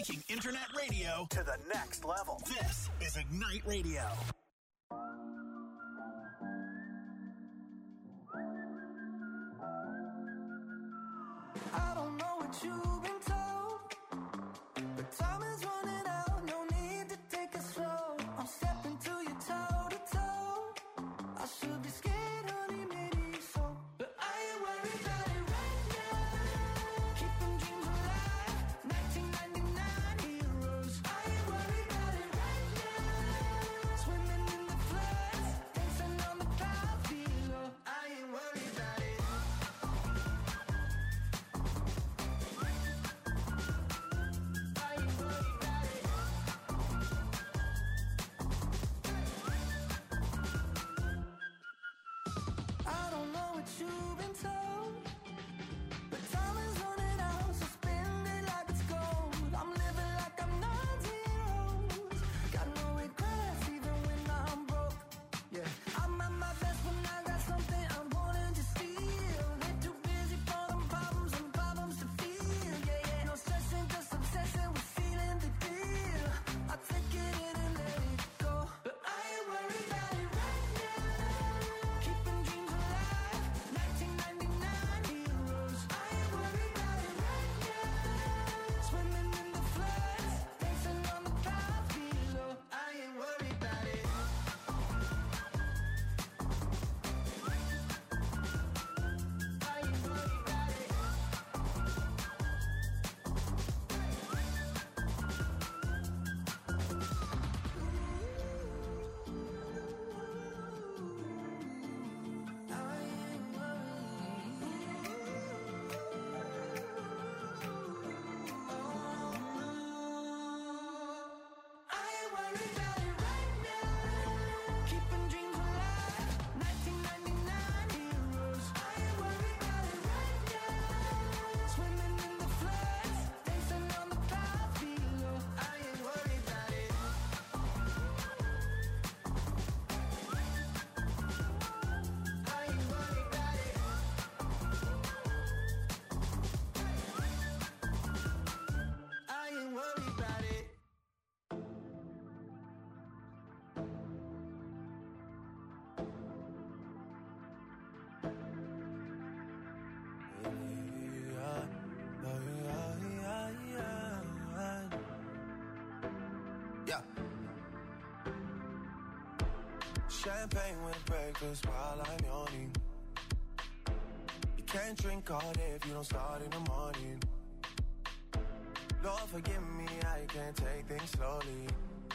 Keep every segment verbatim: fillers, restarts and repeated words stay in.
Taking internet radio to the next level. This is Ignite Radio. I don't know what you've been told, but time is running out. No need to take it slow. I'm stepping to you toe to toe. I should be scared, honey, maybe so, but I ain't worried about it right now. Keeping dreams alive, nineteen ninety-nine heroes. I ain't worried about it right now. Swimming in the floods, dancing on the clouds below. I ain't worried about it. I don't know what you've been told, but time is running out, so spend it like it's gold. I'm living like I'm not zeros. Got no regrets even when I'm broke. Yeah, I'm at my best when I got something I'm wanting to steal. They're too busy for them problems and problems to feel. Yeah, yeah, no stressing, just obsessing with feeling the deal. I take it in and let it go, but I ain't worried about it right now. Keeping dreams alive, nineteen ninety-nine heroes. I ain't worried about it right now. Swimming in the floods, dancing on the clouds below. I ain't worried about it. I ain't worried about it. I ain't I ain't worried about it right now. Keeping dreams alive, nineteen ninety-nine heroes. I ain't worried about it right now. Swimming in the floods, dancing on the clouds below. I ain't worried about it. I ain't worried about it. I ain't worried about it. Yeah. Champagne with breakfast while I'm yawning. You can't drink all day if you don't start in the morning. Lord forgive me, I can't take things slowly.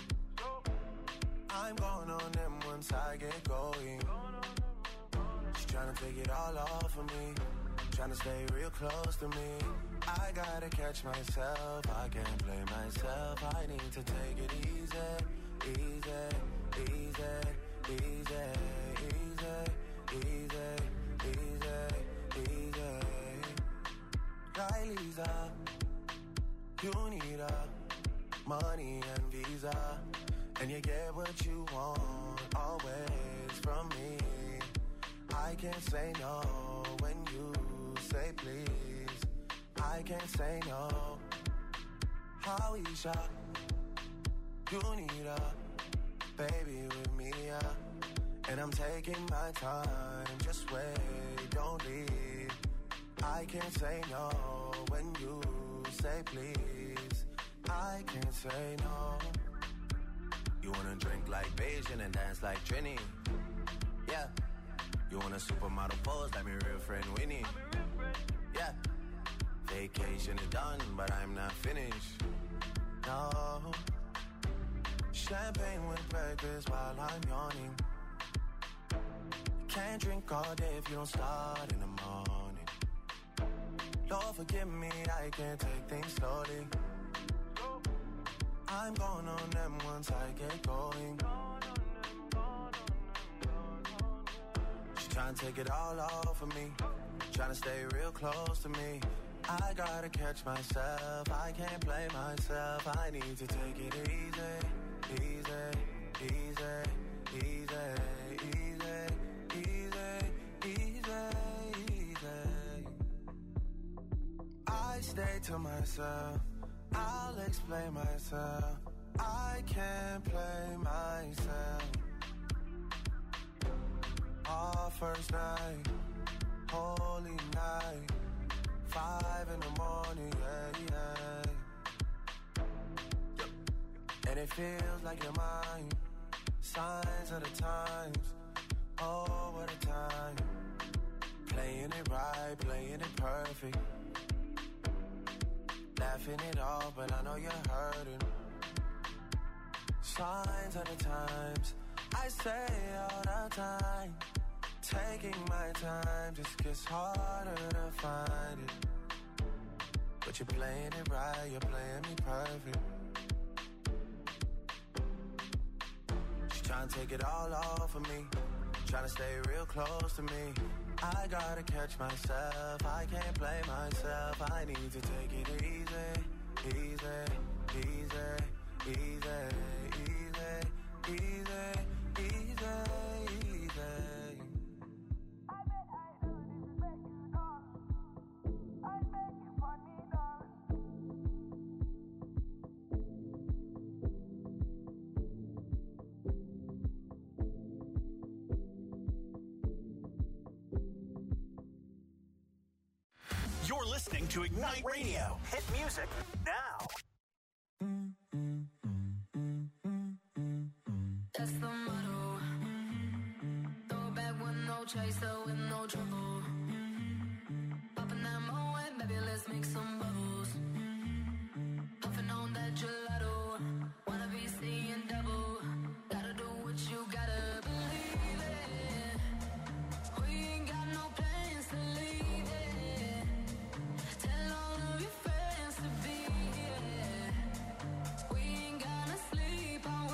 I'm going on them once I get going. She's trying to take it all off of me, trying to stay real close to me. I gotta catch myself, I can't blame myself. I need to take it easy, easy, easy, easy, easy, easy, easy, easy. Riley's up, you need a money and visa, and you get what you want always from me. I can't say no when you say please. I can't say no. Howisha, you need a baby with me, yeah. And I'm taking my time, just wait, don't leave. I can't say no when you say please. I can't say no. You wanna drink like Beijing and dance like Trini? Yeah. You want a supermodel pose like my real friend Winnie? Yeah. Vacation is done, but I'm not finished. No. Champagne with breakfast while I'm yawning. You can't drink all day if you don't start in the morning. Lord forgive me, I can't take things slowly. I'm going on them once I get going. She's trying to take it all off of me, trying to stay real close to me. I gotta catch myself, I can't blame myself. I need to take it easy, easy, easy, easy, easy, easy, easy, easy. I stay to myself I'll explain myself. I can't play myself. Our first night, holy night, five in the morning, yeah, yeah. And it feels like you're mine. Signs of the times, oh, what a time. Playing it right, playing it perfect. Laughing it off, but I know you're hurting. Signs of the times, I say all the time. Taking my time just gets harder to find it. But you're playing it right, you're playing me perfect. She's trying to take it all off of me, trying to stay real close to me. I gotta catch myself, I can't play myself. I need to take it easy, easy, easy, easy, easy, easy, easy, easy. You're listening to Ignite Radio. Hit music now. That's the motto. Throw it back with no chaser, with no trouble. Popping that Moet, baby, let's make some bubbles. Puffing on that gelato. Wanna be seeing double. Gotta do what you gotta believe it. We ain't got no plans to leave it. Tell all of your friends to be here. We ain't gonna sleep all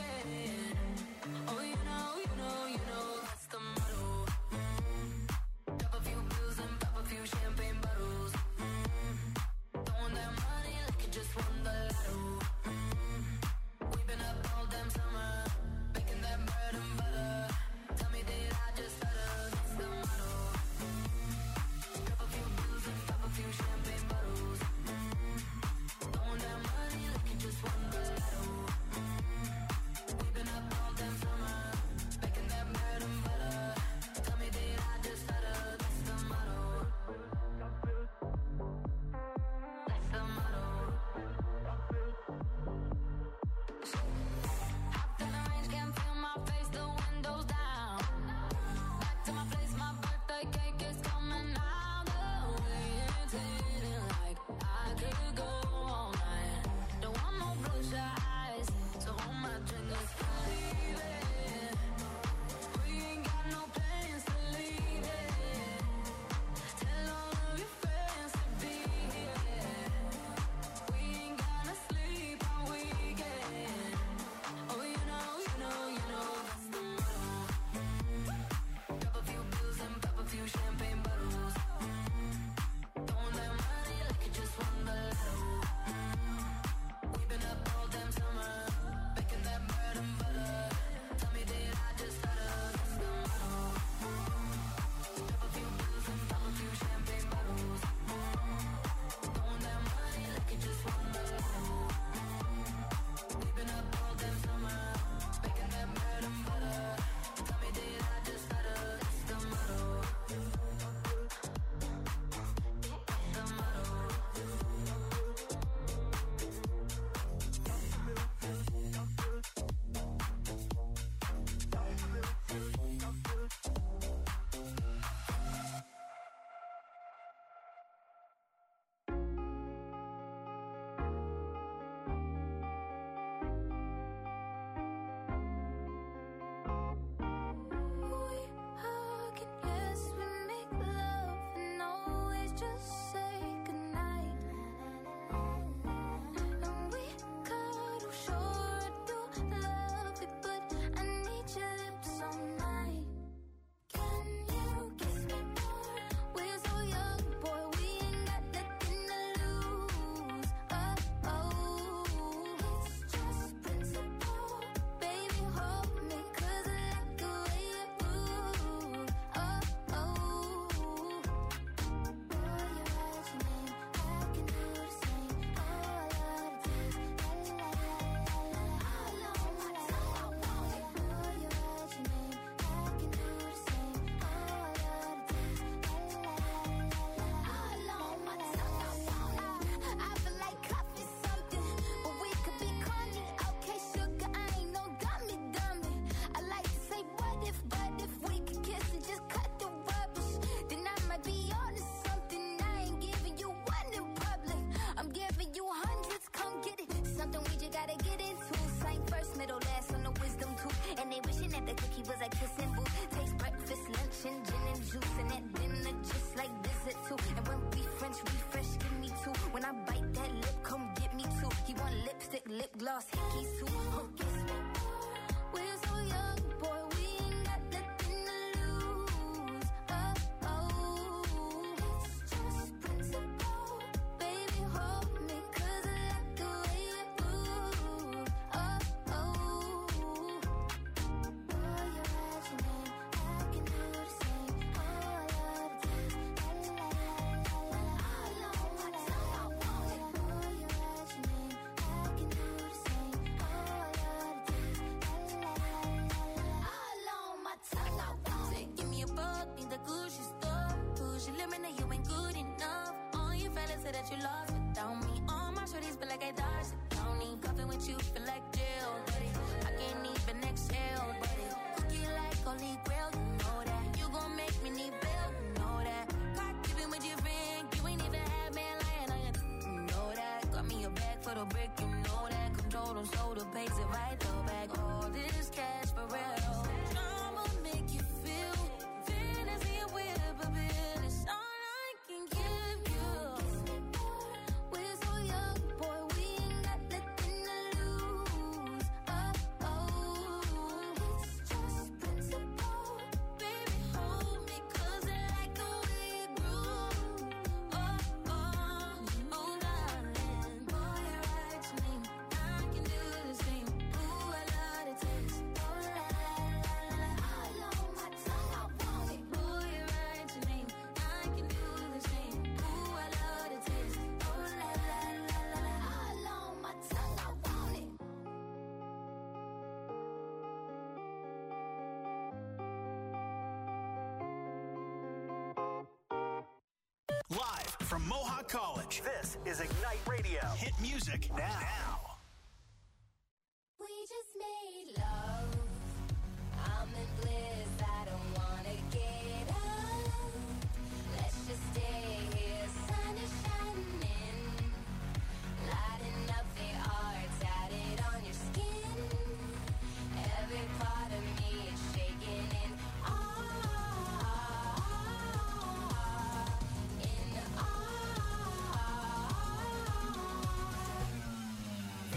weekend. Oh, you know, you know, you know, that's the motto. lipstick, lip gloss, hickey suit. Huh, guess what? We're so young, boy, we ain't got nothing to lose. Oh, oh, it's just principle. Baby, hold me, 'cause I like the way you move. Oh, oh, boy, you're at your name, I can do the same. Oh, I love the taste, la la la la la la. All on my tongue, I want it. Boy, you're at your name, I can do the same. Oh, I love the taste, la la la la la. All on my tongue, I want it. Give me a buck, need the Gucci store. Push your limit, now you ain't good enough. All your fellas say that you lost without me. All my shorties feel like I dodged the county. Cuffing with you feel like jail, buddy. I can't even exhale, buddy. Cookie like only grail, you know that. You gon' make me need bail, you know that. Caught dipping with your friend, you ain't even had man lying on your, you know that. Got me a bag for the brick, you know that. Control them, so the pays it right, though back. All this cash for real. Drama make you feel fantasy and whip a bill. It's all I can give you. We're so young, boy, we ain't got nothing to lose. Oh, oh, it's just principle. Baby, hold me, 'cause I like the way you groove. Oh, oh, oh, darling, boy, I write your name, I can do the same. Ooh, I love the taste. Oh, la la la la la. All on my tongue, I want it. Boy, I write your name, I can do the same. Ooh, I love the taste. Oh, la la la la la. All on my tongue, I want it. Live from Mohawk College, this is Ignite Radio. Hit music now. We just made love. I'm in bliss. I don't wanna get up. Let's just stay here. Sun is shining, lighting up the art tatted on your skin. Every part of me is shaking in awe, in awe.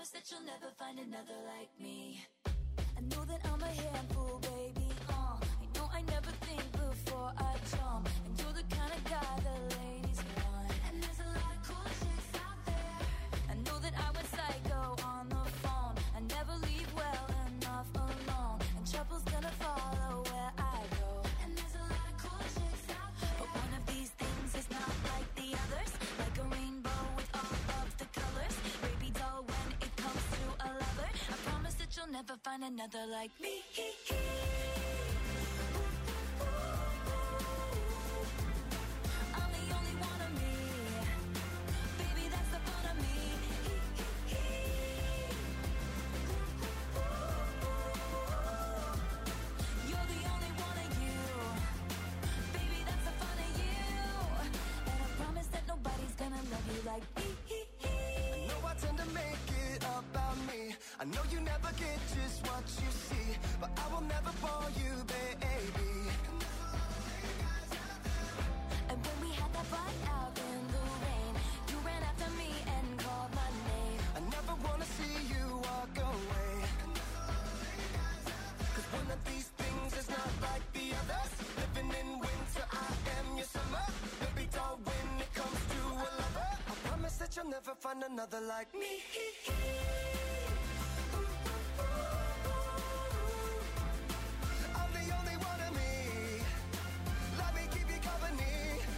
promise that you'll never find another like me. I know that I'm a handful, baby, uh I know I never think before I jump, and you're the kind of guy the ladies want. And there's a lot of cool chicks out there. I know that I went psycho on the phone. I never leave well enough alone, and trouble's gonna follow where I go. And there's a lot of cool chicks out there, but one of these things is not like the others. Like a rainbow with all of the colors, baby doll when it comes to a lover. I promise that you'll never find another like me. I'm the only one of me, baby, that's the fun of me. You're the only one of you, baby, that's the fun of you. And I promise that nobody's gonna love you like me. I know I tend to make it about me. I know you never get just what you see, but I will never bore you, baby. And when we had that fight out in the rain, you ran after me and called my name. I never wanna see you walk away, cause one of these things is not like the others. Living in winter, I am your summer. Baby doll when it comes to a lover. I promise that you'll never find another like me. I'm the only one of me. Let me keep you company.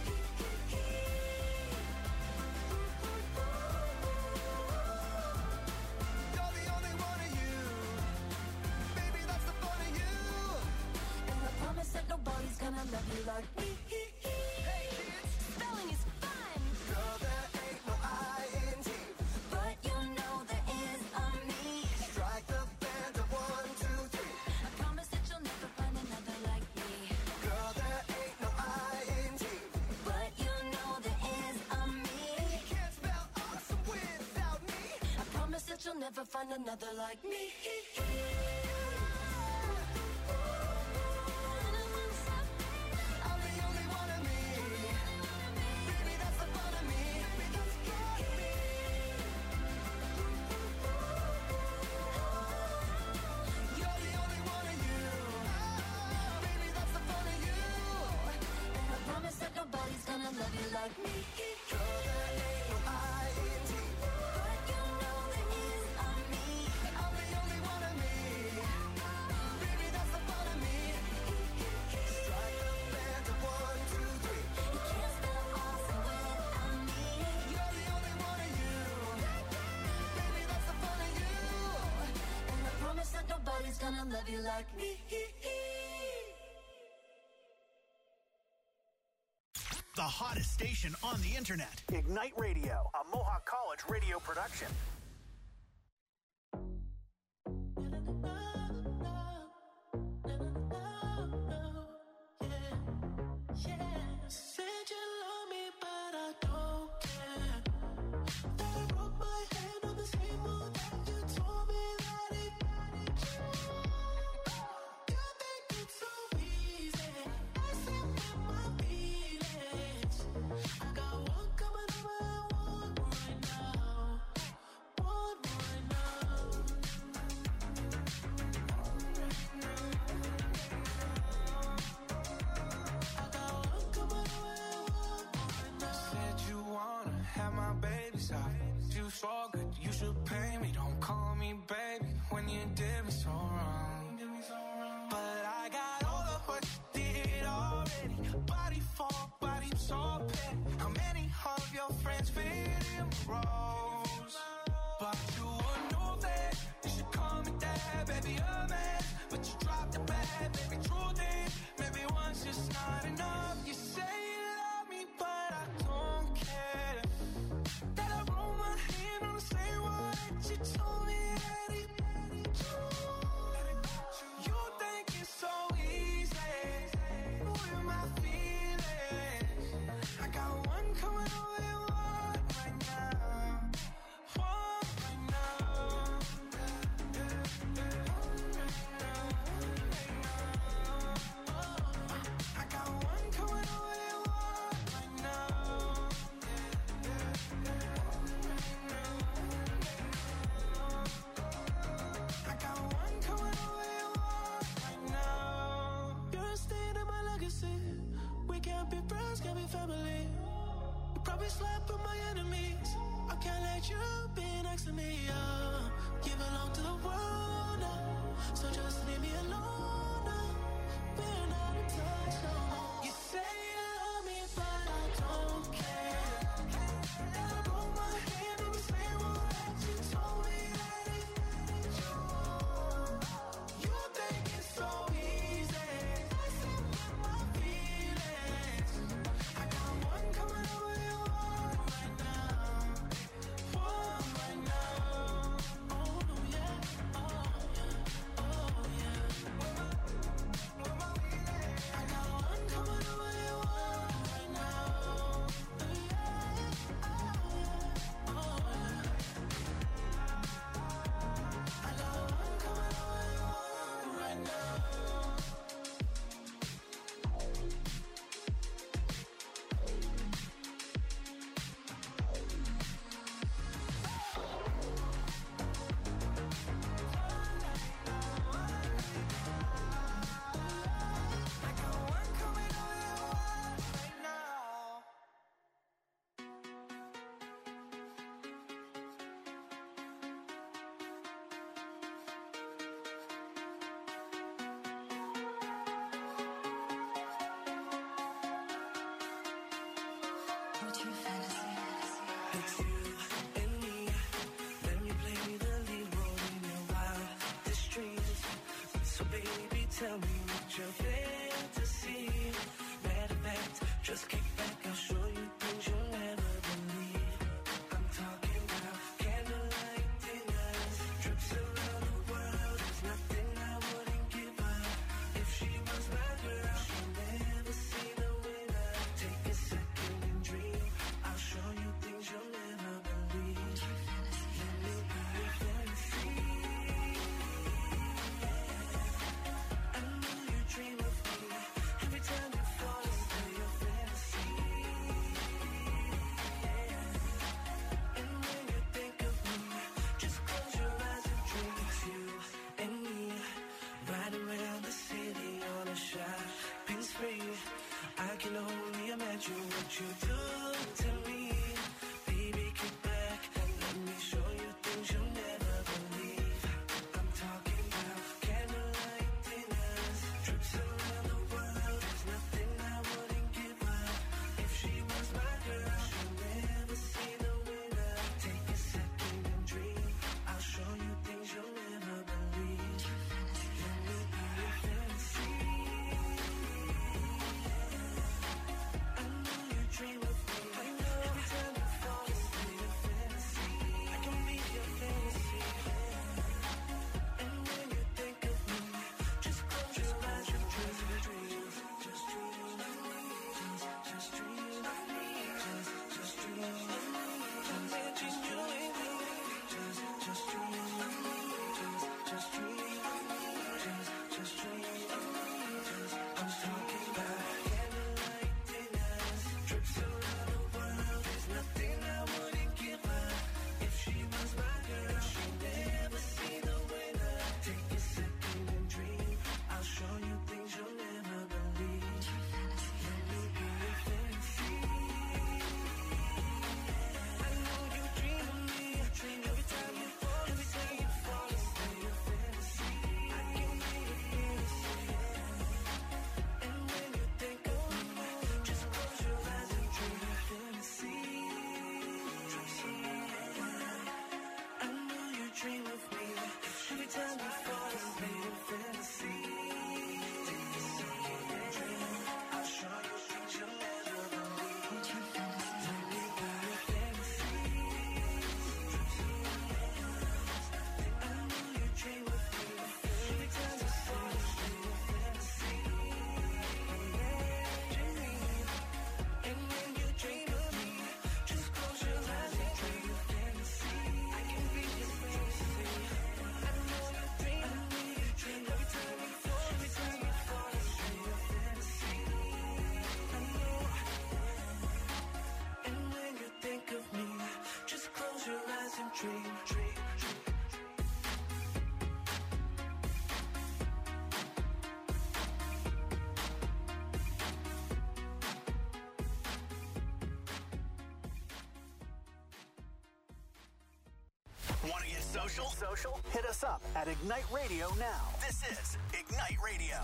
You're the only one of you, baby, that's the fun of you. And I promise that nobody's gonna love you like me. Hey kids, Spelling is fun, girl, there ain't no I N G. but you know there is a me. Strike the band of one, two, three. I promise that you'll never find another like me. Girl, there ain't no I N G. But you know there is a me. You can't spell awesome without me. I promise that you'll never find another like me. I'm the only one of me. Baby, that's the fun of me. You're the only one of you. Baby, that's the fun of you. And I promise that nobody's gonna love you like me. Girl, there ain't no I N G. But you know there is a me. I'm the only one of me. Baby, that's the fun of me. Strike the band of one, two, three. You can't spell awesome without me. You're the only one of you. Baby, that's the fun of you. And I promise that nobody's gonna love you like me. The hottest station on the internet. Ignite Radio, a Mohawk College radio production. Said you love me, but I don't care. That I broke my hand on the table, that you told me that it got it. You think it's so easy, messing with my feelings. I got one coming over and one right now, one right now. I got one coming over and one right now. Said you wanna have my baby's out. You so good, you should pay me. Don't call me baby when you did me so wrong. But I got all of what you did already. Body for body, so petty. How many of your friends fit in roles? But you would know that you should call me dad, baby, a man. But you dropped the bag, baby, true thing. Maybe once just not enough. You say you love me, but I don't care. That I roll my hand on the same one that you told me that it. You think it's so easy with my feelings. I got one coming over and one right now. slept with my enemies. I can't let you be next to me, uh. You belong to the world now, so just leave me alone now. We're not in touch no more. You say you love me, but I don't care. And I broke my hand in the same one that you told me that it ain't you. You think it's so easy, messing with my feelings. I got one coming over your one right now, one right now. Oh yeah, oh yeah, oh yeah. I got one coming over your one right now. Yeah, oh yeah, oh yeah. I got one coming over your one right now. I got one coming over your one right now. What's your fantasy? It's you and me. Let me play the lead role in your wildest dreams. So baby, tell me what your fantasy. Matter of fact, just kick back, I'll show you things you'll never believe. I'm talking about candlelight dinners, trips around the world. There's nothing I wouldn't give up. If she was my girl, she'll never see the winner. Take a second and dream. I'll show you things you'll never believe. Let me be your fantasy. I know you dream of me. Every time you fall into your fantasy. Social? Social? Hit us up at Ignite Radio now. This is Ignite Radio.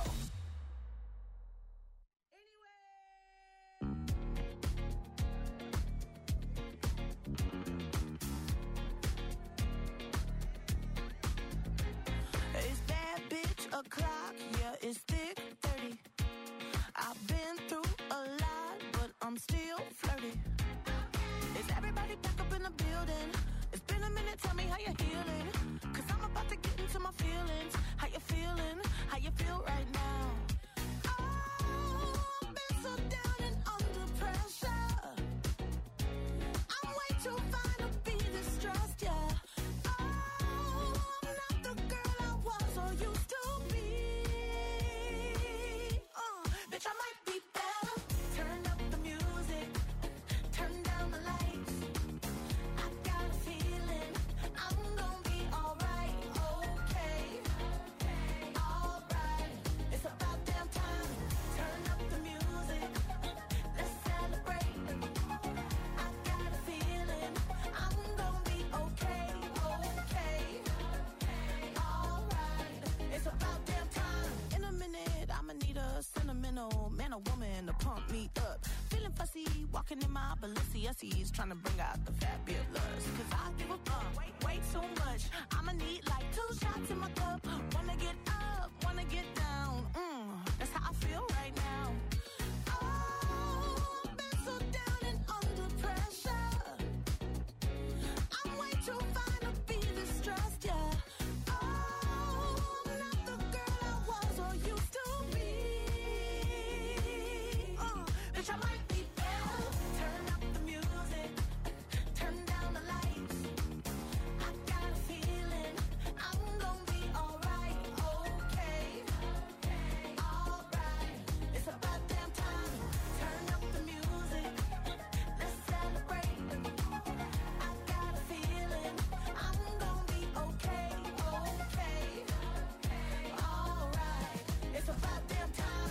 It's that bitch o'clock, yeah, it's thick thirty. I've been through a lot, but I'm still flirty. Is everybody back up in the building? It's been a minute, tell me how you're healing. Cause I'm about to get into my feelings. How you feeling? How you feel right now? Oh, I've been so down and under pressure. I'm way too fine to be distressed, yeah. Oh, I'm not the girl I was or used to be. Uh, bitch, I might be better. Turn up the music. Turn down the lights. I got a feeling I'm gonna be alright, okay, alright. It's about damn time. Turn up the music. Let's celebrate. I got a feeling I'm gonna be okay, okay, alright. It's about damn time. In a minute, I'ma need a sentimental man or woman to pump me up. Feeling fussy, walking in my Balenciennes, trying to bring out the fabulous. Cause I give a fuck way, way too much. I'ma need like two shots in my cup. Wanna get up, wanna get down. Mm, that's how I feel right now. Oh, I've been so down and under pressure. I'm way too fine to be distressed, yeah. Oh, I'm not the girl I was or used to be. Uh, bitch, I might be better. Turn up the music. Turn down the lights. I got a feeling I'm gonna be alright, okay, alright. It's about damn time. Turn up the music. Let's celebrate. I got a feeling I'm gonna be okay, okay, alright. It's about damn time.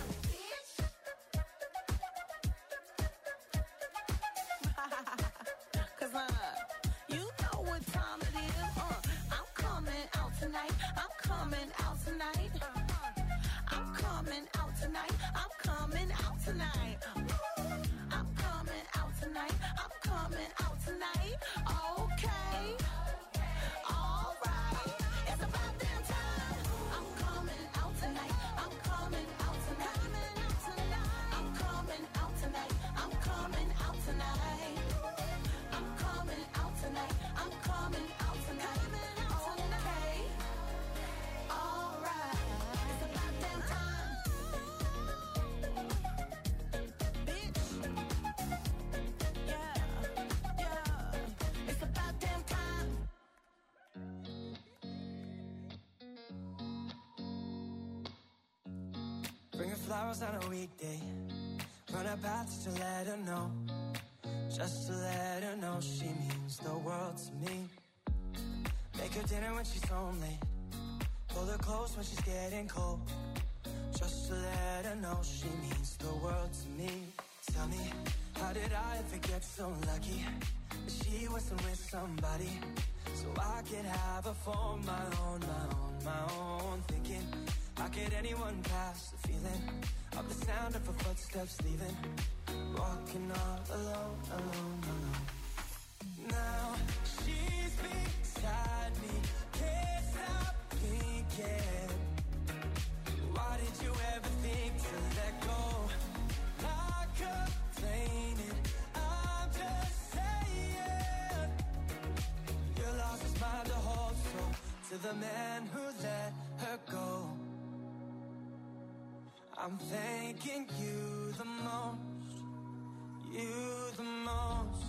Cause uh, you know what time it is. Uh, I'm coming out tonight. I'm coming out tonight. I'm coming out tonight. I'm coming out tonight. I'm coming out tonight. I'm coming out tonight. Okay. All right. It's about damn time. I'm coming out tonight. I'm coming out tonight. I'm coming out tonight. I'm coming out tonight. I'm coming out tonight. I'm coming out tonight. Okay. All right. It's about damn time. Bitch. Yeah. Yeah. It's about damn time. Bring her flowers on a weekday. Run her paths to let her know. Just to let her know she means the world to me. Make her dinner when she's home late. Pull her close when she's getting cold. Just to let her know she means the world to me. Tell me, how did I ever get so lucky that she wasn't with somebody so I could have her for my own, my own, my own. Thinking, how could anyone pass the feeling of the sound of her footsteps leaving? Walking all alone, alone, alone. Now she's beside me, can't stop thinking. Why did you ever think to let go? Not complaining, I'm just saying. Your loss is mine to hold, so to the man who let her go, I'm thanking you the most, you the most.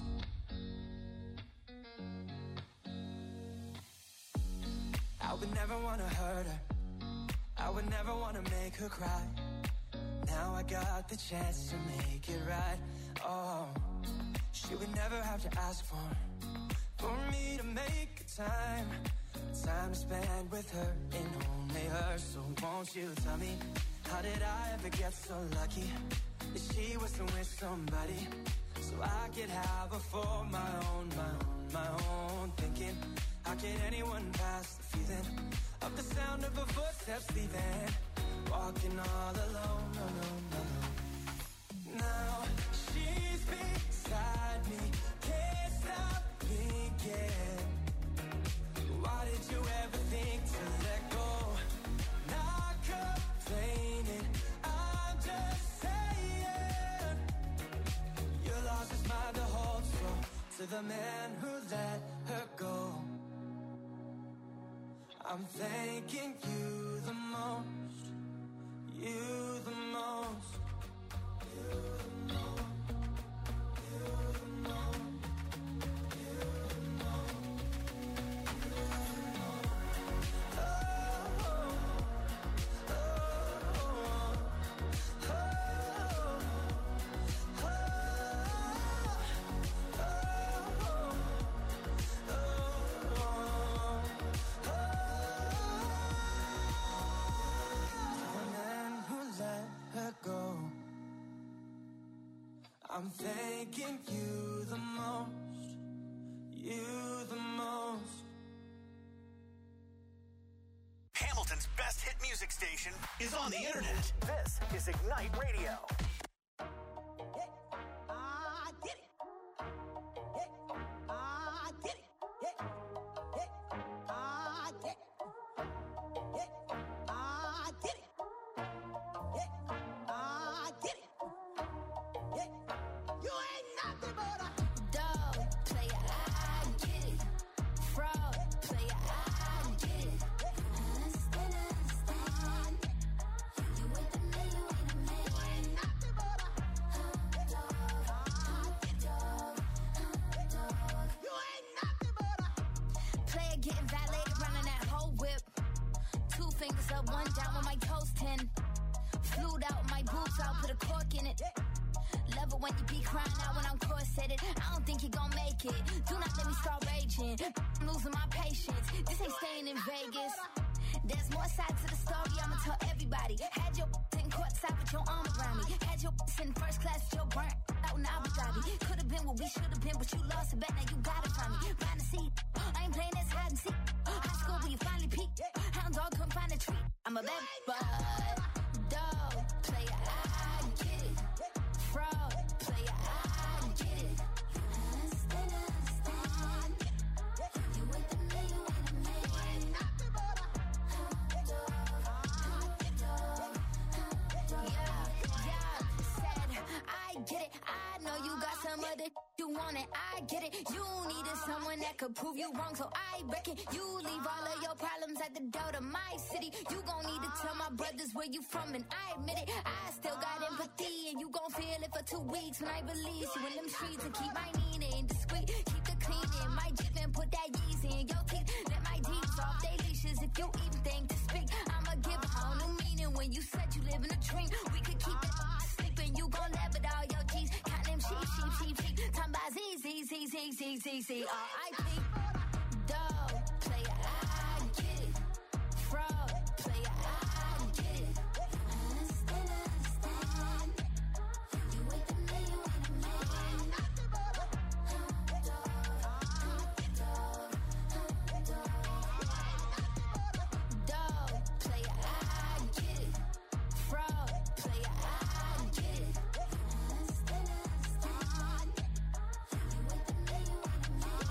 I would never want to hurt her, I would never want to make her cry. Now I got the chance to make it right. Oh, she would never have to ask for For me to make a time Time to spend with her and only her. So won't you tell me, how did I ever get so lucky that she wasn't with somebody so I could have her for my own, my own, my own. Thinking, how get anyone past the feeling of the sound of her footsteps leaving. Walking all alone, alone, alone. Now she's beside me, can't stop thinking. Why did you ever think to let go? Not complaining, I'm just saying. Your loss is mine to hold, so to the man who let her go, I'm thanking you the most, you the most, you the most, you the most, you the most, you the most. Oh, oh, oh, oh, oh, I'm thanking you the most, you the most. Hamilton's best hit music station is on the internet. This is Ignite Radio. Could prove you wrong, so I reckon you leave all of your problems at the door to my city. You gon' need to tell my brothers where you from, and I admit it. I still got empathy, and you gon' feel it for two weeks when I release you in them streets. And keep my meaning discreet, keep the cleaning. My Jeep and put that Yeezy in your teeth. Let my deeds off they leashes if you even think to speak. I'ma give a whole new meaning when you said you live in a dream. We could keep it sleeping, you gon' laugh at all your G's. Count them sheep, sheep, sheep, sheep. Time by Z, Z, Z, Z, Z, Z, Z, R I P. Dog, player, I get it. Fraud, player, I get it. Understand, understand. You wait the man, you wait the man. Dog, player, I get it. Fraud, player, I get it. Understand, understand. You wait the man, you wait the man.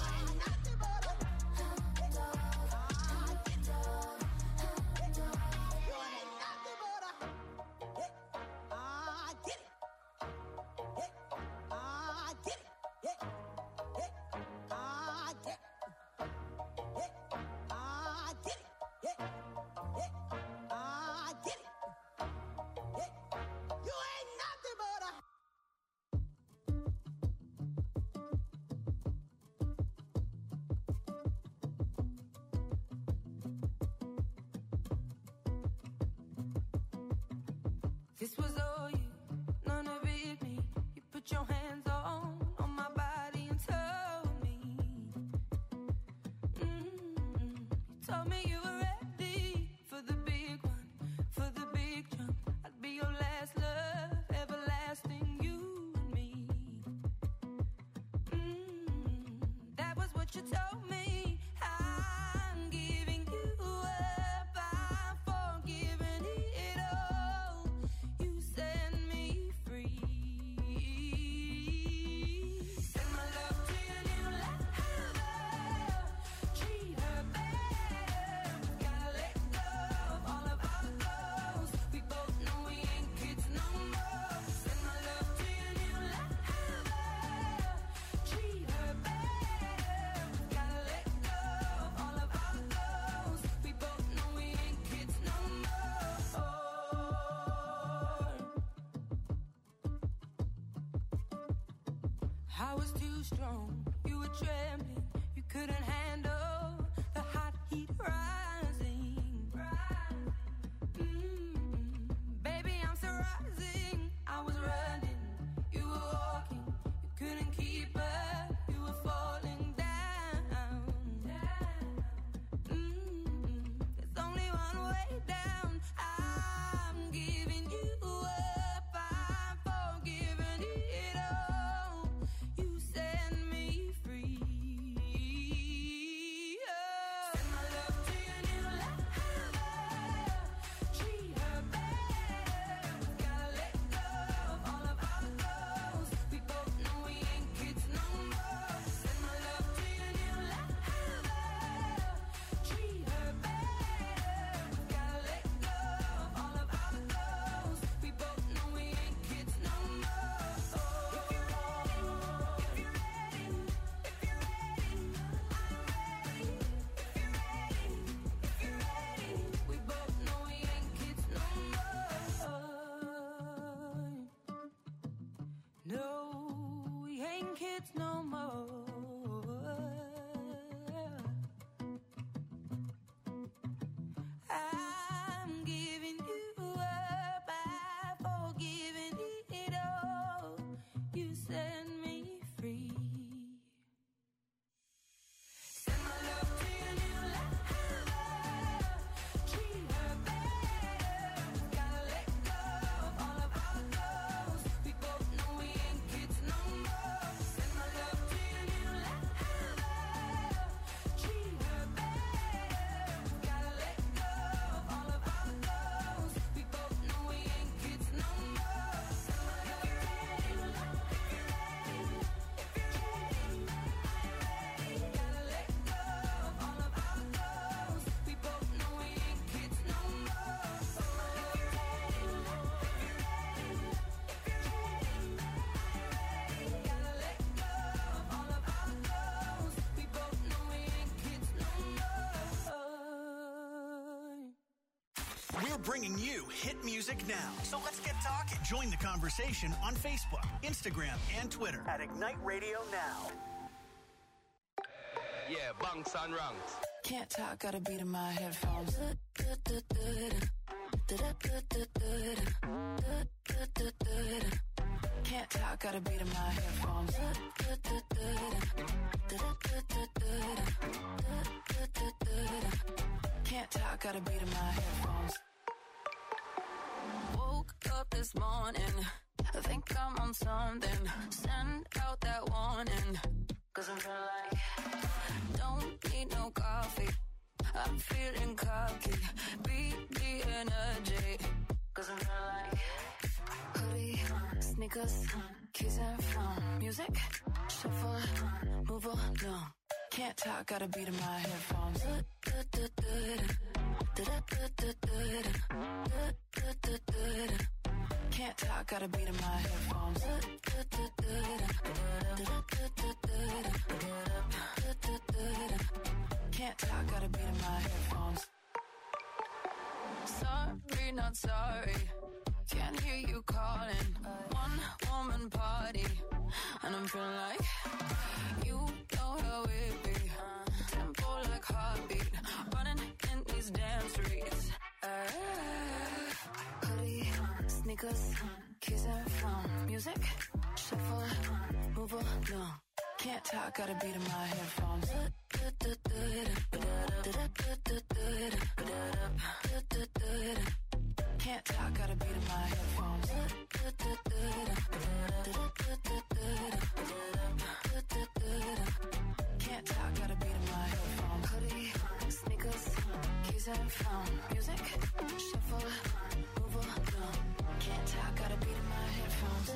This was all you, none of it me. You put your hands on, on my body and told me. Mm-hmm. You told me you were ready for the big one, for the big jump. I'd be your last love, everlasting, you and me. Mm-hmm. That was what you told me. I I was too strong. You were trembling. You couldn't handle the hot heat rising. Mm, baby, I'm still rising. I was running. You were walking. You couldn't keep up. You were falling down. Mm, there's only one way down. I'm giving you up. I'm forgiving it all. You set me free. Oh. Send my love to your new lover. Treat her better. We gotta let go of all of our goals. We both know we ain't kids no more. Send my love to your new lover. Treat her better. We gotta let go of all of our goals. We both know we ain't kids no more. If you're ready, if you're ready, if you're ready, I'm ready. If you're ready, if you're ready, we both know we ain't kids no more. No, we ain't kids no more. I'm giving you up. I've forgiven it all. You set me free. Send my love to your new lover. Treat her better. Gotta let go of all of our goals. We both know we ain't kids no more. Send my love to your new lover. Treat her better. Gotta let go of all of our goals. We both know we ain't kids no more. Send my love if you're ready, if you're ready, if you're ready, I'm ready. Gotta let go of all of our goals. We both know we ain't kids no more. Send my love if you're ready, if you're ready, if you're ready, I'm ready. Gotta let go of all of our goals. We both know we ain't kids no more. We're bringing you hit music now. So let's get talking. Join the conversation on Facebook, Instagram, and Twitter at Ignite Radio Now. Yeah, bunks and ranks. Can't talk, got a beat in my headphones. Can't talk, got a beat in my headphones. Can't talk, got a beat in my headphones. Woke up this morning, I think I'm on something. Send out that warning, cause I'm feeling like don't need no coffee. I'm feeling cocky, beat the energy, cause I'm feeling like hoodie, sneakers, keys and phone. Music, shuffle, move on, no. Can't talk, got a beat in my headphones. Can't talk, got a beat in my headphones. Can't talk, got a beat in my headphones. Sorry, not sorry. Can't hear you calling. One woman party, and I'm feeling like you know how it be. Tempo like heartbeat, running in these damn streets. Uh, hoodie, sneakers, keys and phone. Music, shuffle, move on, no. Can't talk, got a beat in my headphones. Can't talk, got a beat in my headphones. Can't talk, got a beat in my headphones. Hoodie, sneakers, keys and phone. Music, shuffle, move on, no. Can't talk, got a beat in my headphones.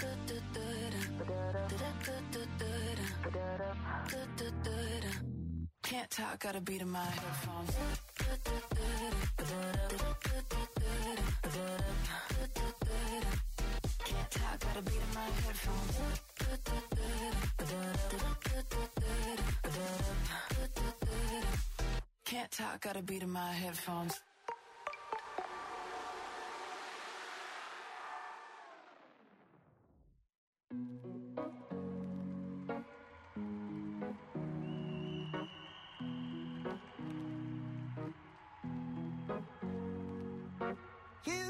Can't talk, got a beat in my headphones. Can't talk, got a beat in my headphones. Can't talk, got a beat in my headphones.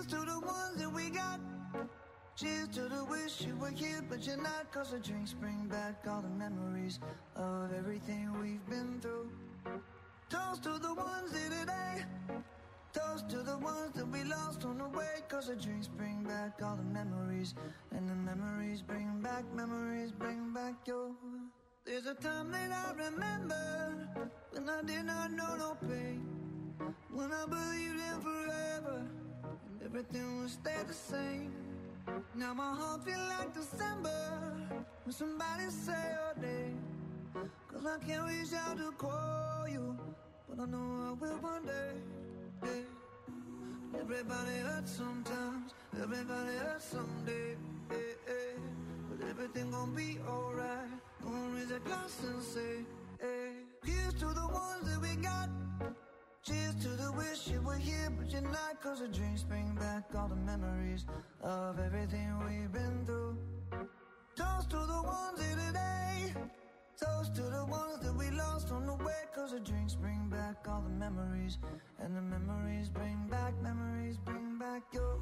Here's to the ones that we got. Cheers to the wish you were here, but you're not. Cause the drinks bring back all the memories of everything we've been through. Toast to the ones here today. Toast to the ones that we lost on the way. Cause the drinks bring back all the memories. And the memories bring back, memories bring back your. There's a time that I remember when I did not know no pain. When I believed in forever and everything would stay the same. Now my heart feel like December when somebody say your name. Cause I can't reach out to call you, but I know I will one day. Yeah. Everybody hurts sometimes, everybody hurts someday. Yeah, yeah. But everything gon' be alright. Gonna raise a glass and say, hey. Here's to the ones that we got. Cheers to the wish you were here, but you're not. Cause the drinks bring back all the memories of everything we've been through. Toast to the ones here today. Toast to the ones that we lost on the way. Cause the drinks bring back all the memories. And the memories bring back, memories bring back your.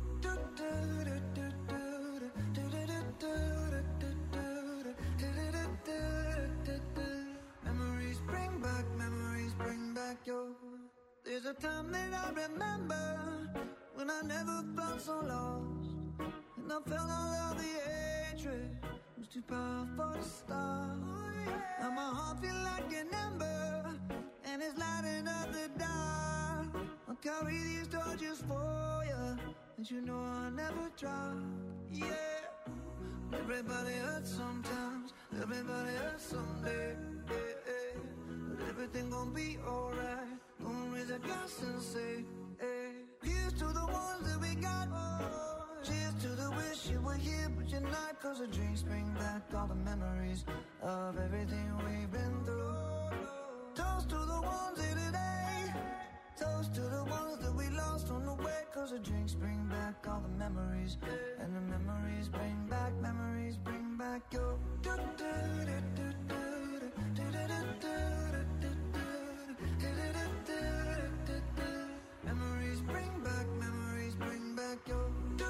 Memories bring back, memories bring back your. There's a time that I remember when I never felt so lost. And I felt all of the hatred was too powerful to stop. Now my heart feel like an ember and it's lighting up the dark. I'll carry these torches for you, and you know I'll never drop. Yeah. Everybody hurts sometimes, everybody hurts someday. Yeah, yeah. But everything gon' be alright. Gonna raise a glass and say, hey. Here's to the ones that we got. Oh, cheers to the wish you were here, but you're not. Cause the drinks bring back all the memories of everything we've been through. Toast to the ones here today. Toast to the ones that we lost on the way. Cause the drinks bring back all the memories. And the memories bring back, memories bring back your. Memories bring back, memories bring back your.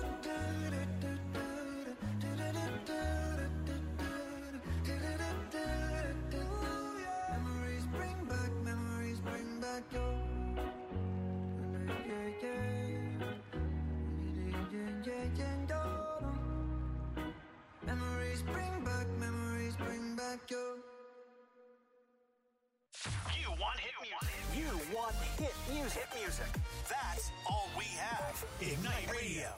Memories bring back, memories bring back your. Memories bring back, memories bring back your. You want hit music. You want hit music. Hit music. That's all we have. Ignite Radio.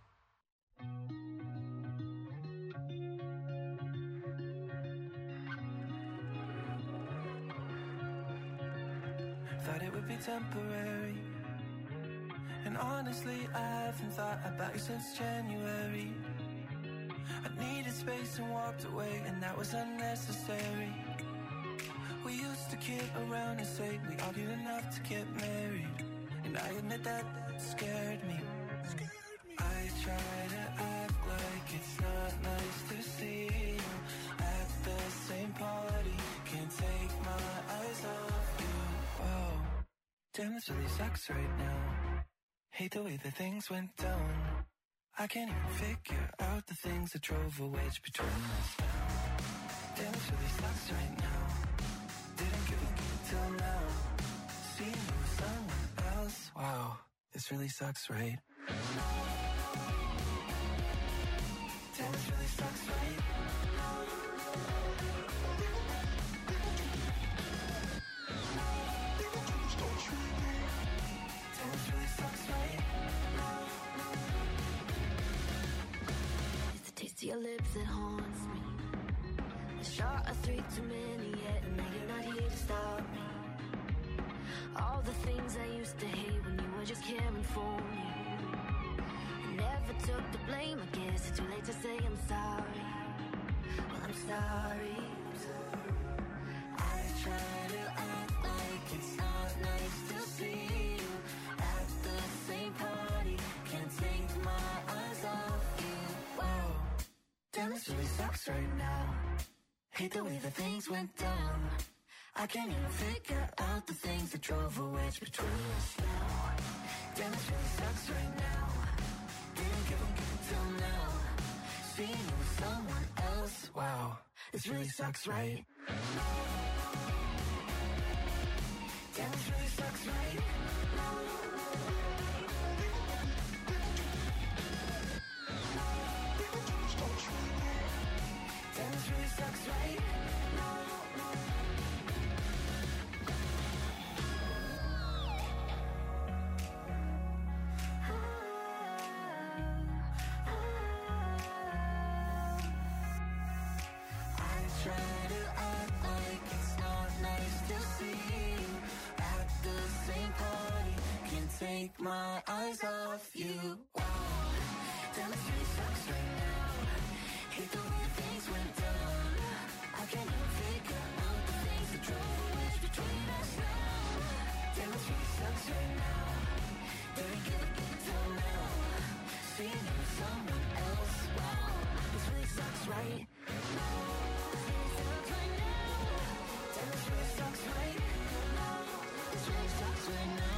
Thought it would be temporary. And honestly, I haven't thought about you since January. I needed space and walked away, and that was unnecessary. We used to kid around and say we argued enough to get married. And I admit that scared me. I try to act like it's not nice to see you at the same party. Can't take my eyes off you. Whoa, damn, this really sucks right now. Hate the way that things went down. I can't even figure out the things that drove a wedge between us now. Damn, this really sucks right now. Didn't give a give till now. Seeing you with someone else. Wow, this really sucks, right? Damn, this really sucks, right? Damn, this really sucks, right? It's the taste of your lips that haunts me. A shot of three too many yet, and now you're not here to stop me. All the things I used to hate when you were just caring for me. I never took the blame, I guess it's too late to say I'm sorry. Well, I'm sorry. I try to act like it's not nice to see you at the same party. Can't take my eyes off you. Whoa, Damn, this really sucks right now. Hate the way that things went down. I can't even figure out the things that drove a wedge between us now. Damn, this really sucks right now. Wow, this really sucks, right? Damn, this really sucks, right? Damn, this really sucks, right? Take my eyes off you. Wow, damn, it really sucks right now. Hate the way things went down. I can't even figure out the things that drove a wedge between us now. Damn, it really sucks right now. There ain't gonna be till now. Seeing you with someone else. Wow, this really sucks right now. This really sucks right now. Damn, it really sucks right now. This really sucks right now.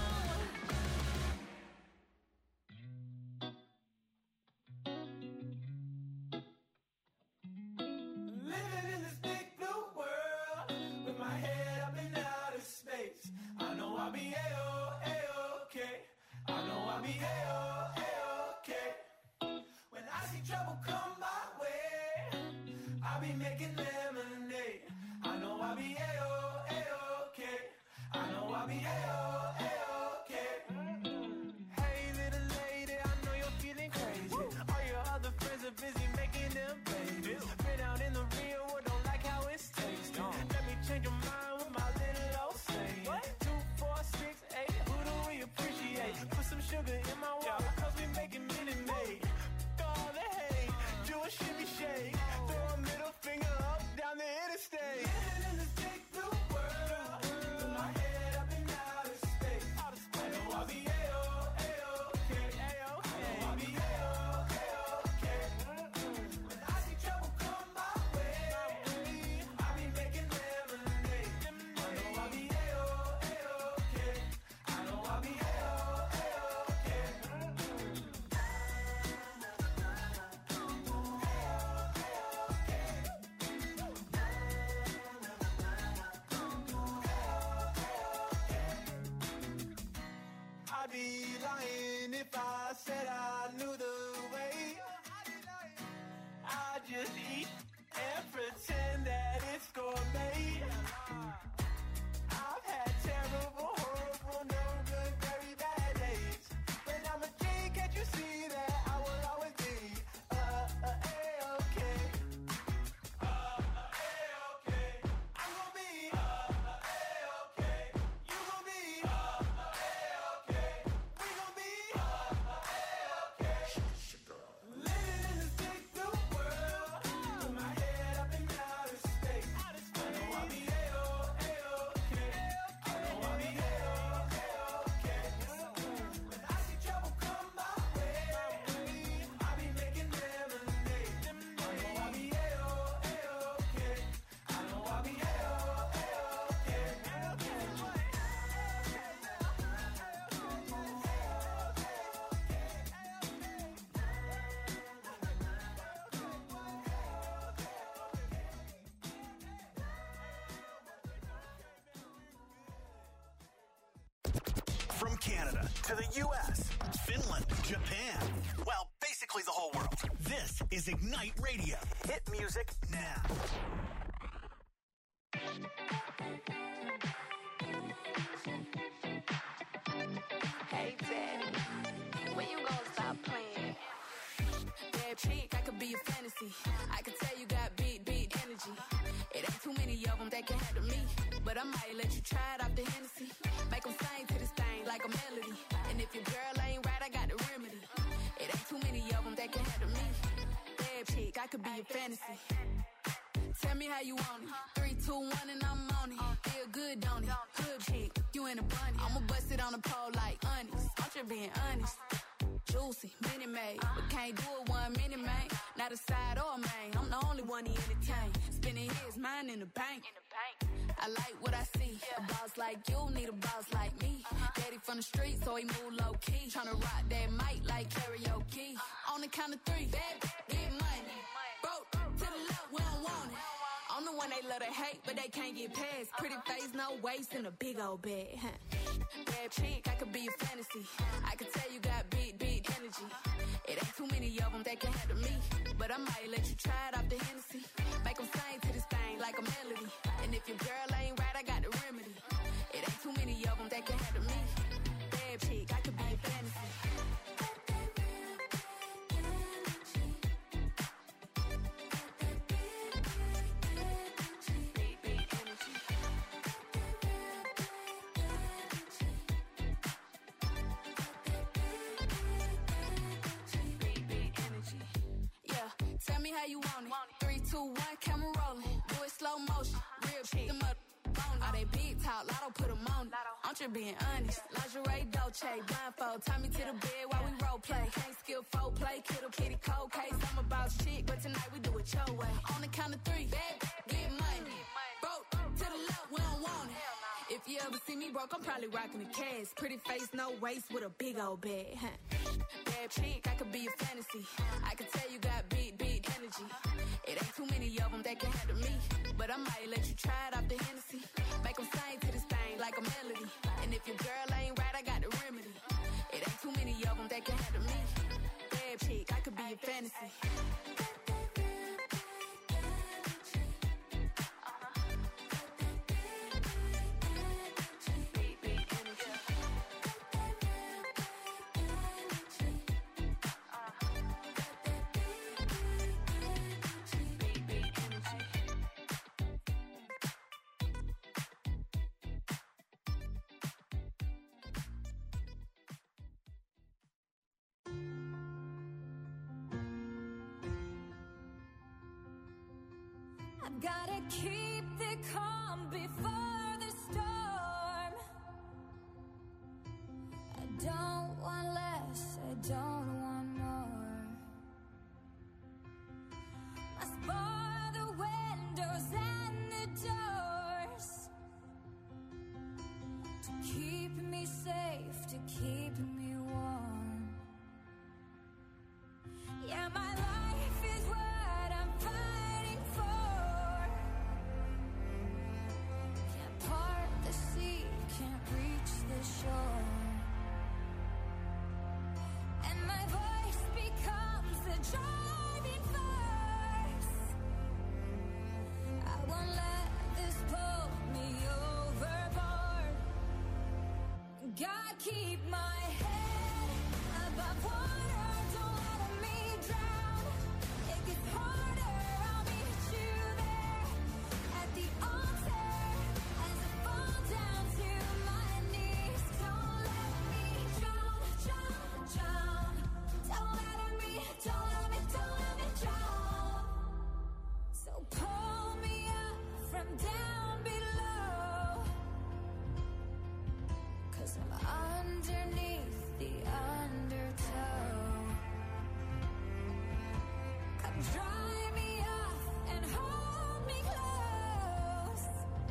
From Canada to the U S, Finland, Japan, well, basically the whole world. This is Ignite Radio. Hit music now. Hey, Daddy, when you gonna stop playing? Bad chick, I could be a fantasy. I could tell you got big, big energy. It ain't too many of them that can handle me. But I might let you try it off the Hennessy. Make them sing to this thing like a melody. And if your girl ain't right, I got the remedy. It ain't too many of them that can handle me. Bad chick, I could be a fantasy. Tell me how you want it. Three, two, one, and I'm on it. Feel good, don't it? Hood chick, you in a bunny. I'ma bust it on the pole like honest. I'm just being honest. Juicy, mini made, but can't do it one minute, man. Not a side or a main. I'm the only one he entertain. Spending his mind in the bank. I like what I see. A boss like you need a boss like me. Daddy from the street, so he move low key. Tryna rock that mic like karaoke. On the count of three, bad, get money. Broke to the left, we don't want. love to hate, but they can't get past. Pretty face, no waist, and a big old bag. Huh. Bad chick, I could be a fantasy. I could tell you got big, big energy. It ain't too many of them that can handle me. But I might let you try it off the Hennessy. Make them sing to this thing like a melody. And if your girl ain't right, I got the remedy. It ain't too many of them that can handle me. Bad chick, I could be a fantasy. Tell me how you want it. Three, two, one, camera rolling. Do it slow motion. Real shit. Them up on all they big talk. Lotto put them on it. I'm just being honest. Lingerie, Dolce, blindfold. Tie me to the bed while we role play. Can't skill folk play. Kiddo, kitty, cold case. I'm about shit, but tonight we do it your way. On the count of three, bad, get money. Broke to the left, we don't want it. If you ever see me broke, I'm probably rocking a cash. Pretty face, no waist, with a big old bag. Huh. Bad chick, I could be a fantasy. I could tell you got big, big energy. It ain't too many of them that can handle me. But I might let you try it off the Hennessy. Make them sing to this thing like a melody. And if your girl ain't right, I got the remedy. It ain't too many of them that can handle me. Bad chick, I could be a fantasy. I've gotta keep the calm before the storm. I don't want less, I don't want more. Must bar the windows and the doors to keep me safe, to keep me warm. Yeah, my life is what I'm fighting for. Can't part the sea, can't reach the shore. And my voice becomes the driving force. I won't let this pull me overboard. God, keep my head above water, don't let me drown. It gets harder, I'll meet you there at the altar as I fall down to my knees. Don't let me drown, drown, drown. Don't let me, don't let me, don't let me drown. So pull me up from down below, 'cause I'm underneath the undertow. Come dry me off and hold me close.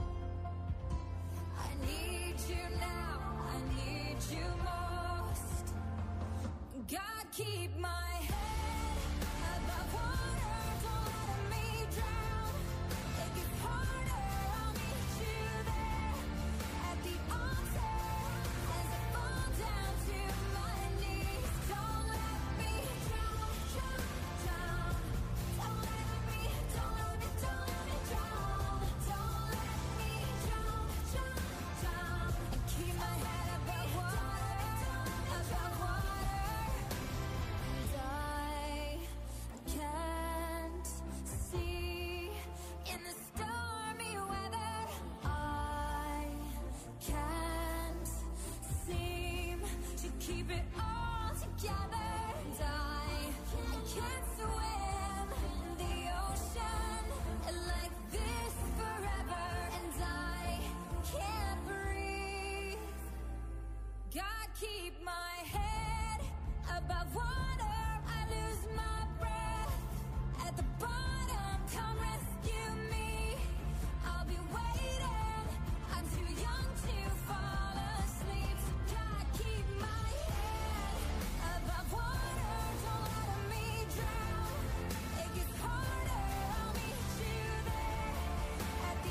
I need you now, I need you most. God, keep my head above water, don't let me drown. It gets harder, I'll meet you there at the altar as I fall down to my knees. Don't let me drown, drown, drown. Don't let me, don't let me, don't let me drown. Don't let me drown, drown, drown. And keep my head above water, above water. And I can't see in the stormy weather. I can't seem to keep it all together. And I, I can't swim in the ocean like this forever. And I can't breathe. God, keep my head above water. I lose my breath at the bottom. Come rescue me. I'll be waiting. I'm too young to fall asleep. So God, keep my head above water. Don't let me drown. It gets harder. I'll meet you there at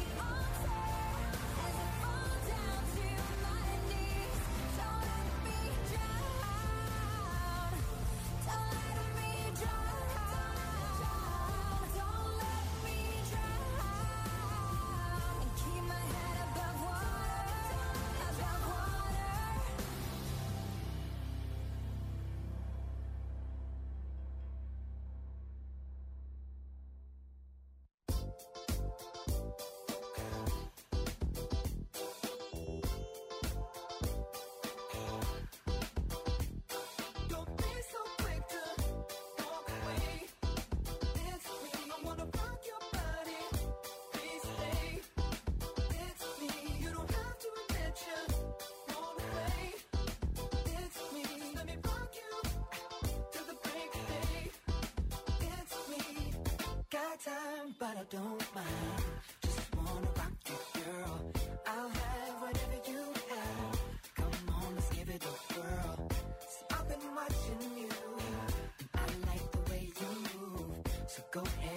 Go ahead.